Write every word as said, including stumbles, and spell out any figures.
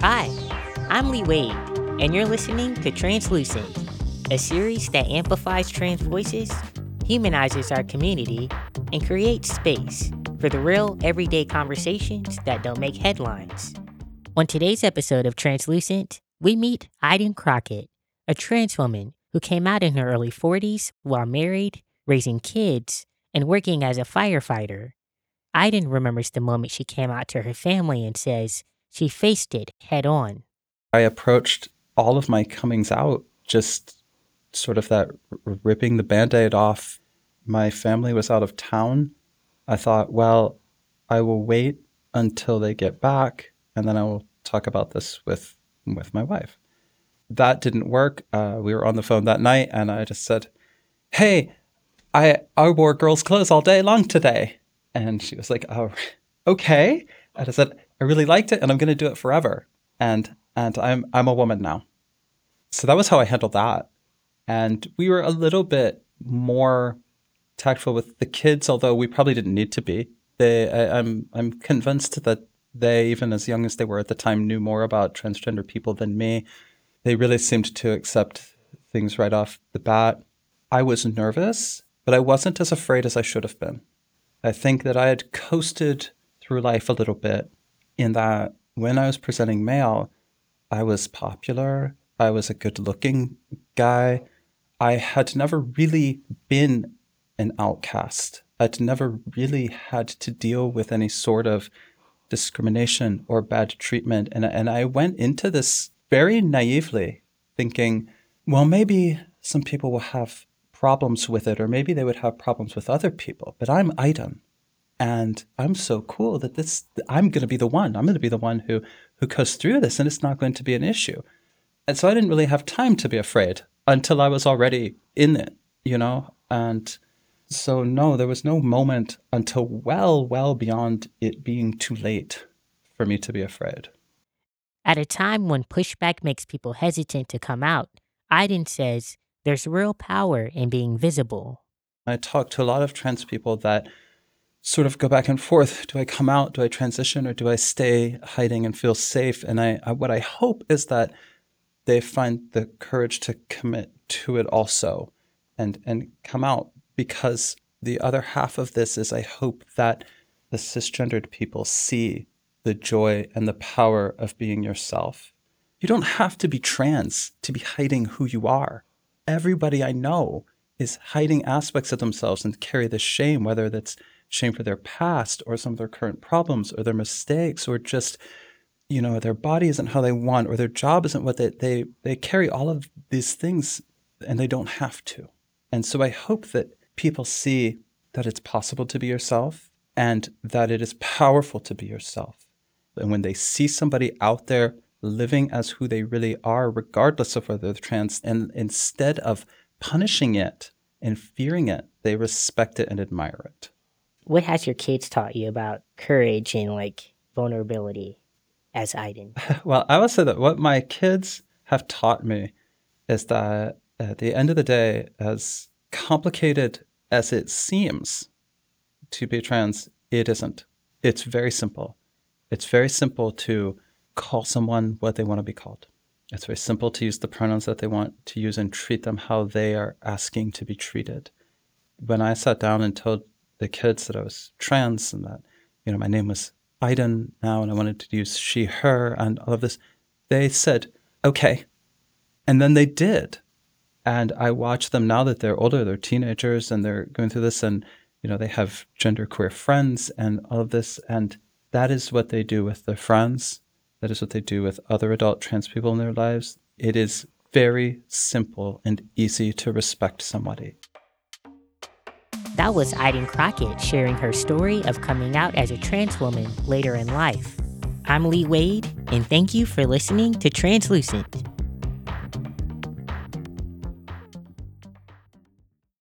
Hi, I'm Lee Wade, and you're listening to Translucent, a series that amplifies trans voices, humanizes our community, and creates space for the real, everyday conversations that don't make headlines. On today's episode of Translucent, we meet Aiden Crockett, a trans woman who came out in her early forties while married, raising kids, and working as a firefighter. Aiden remembers the moment she came out to her family and says she faced it head on. I approached all of my comings out just sort of that r- ripping the Band-Aid off. My family was out of town. I thought, well, I will wait until they get back, and then I will talk about this with with my wife. That didn't work. Uh, we were on the phone that night, and I just said, hey, I, I wore girls' clothes all day long today. And she was like, oh, okay. And I said, I really liked it, and I'm going to do it forever. And and I'm I'm a woman now. So that was how I handled that. And we were a little bit more tactful with the kids, although we probably didn't need to be. They, I, I'm I'm convinced that they, even as young as they were at the time, knew more about transgender people than me. They really seemed to accept things right off the bat. I was nervous, but I wasn't as afraid as I should have been. I think that I had coasted through life a little bit in that when I was presenting male, I was popular. I was a good-looking guy. I had never really been an outcast. I'd never really had to deal with any sort of discrimination or bad treatment. And, and I went into this very naively thinking, well, maybe some people will have problems with it, or maybe they would have problems with other people. But I'm Aiden, and I'm so cool that this I'm going to be the one. I'm going to be the one who who goes through this, and it's not going to be an issue. And so I didn't really have time to be afraid until I was already in it, you know. And so no, there was no moment until well, well beyond it being too late for me to be afraid. At a time when pushback makes people hesitant to come out, Aiden says there's real power in being visible. I talk to a lot of trans people that sort of go back and forth. Do I come out? Do I transition? Or do I stay hiding and feel safe? And I, I what I hope is that they find the courage to commit to it also and, and come out. Because the other half of this is I hope that the cisgendered people see the joy and the power of being yourself. You don't have to be trans to be hiding who you are. Everybody I know is hiding aspects of themselves and carry the shame, whether that's shame for their past or some of their current problems or their mistakes or just, you know, their body isn't how they want or their job isn't what they, they, they carry all of these things and they don't have to. And so I hope that people see that it's possible to be yourself and that it is powerful to be yourself. And when they see somebody out there living as who they really are, regardless of whether they're trans, and instead of punishing it and fearing it, they respect it and admire it. What has your kids taught you about courage and like vulnerability as Aiden? Well, I would say that what my kids have taught me is that at the end of the day, as complicated as it seems to be trans, it isn't. It's very simple. It's very simple to call someone what they want to be called. It's very simple to use the pronouns that they want to use and treat them how they are asking to be treated. When I sat down and told the kids that I was trans and that, you know, my name was Aiden now and I wanted to use she, her and all of this, they said, okay. And then they did. And I watch them now that they're older, they're teenagers and they're going through this and, you know, they have genderqueer friends and all of this. And that is what they do with their friends. That is what they do with other adult trans people in their lives. It is very simple and easy to respect somebody. That was Aiden Crockett sharing her story of coming out as a trans woman later in life. I'm Lee Wade, and thank you for listening to Translucent.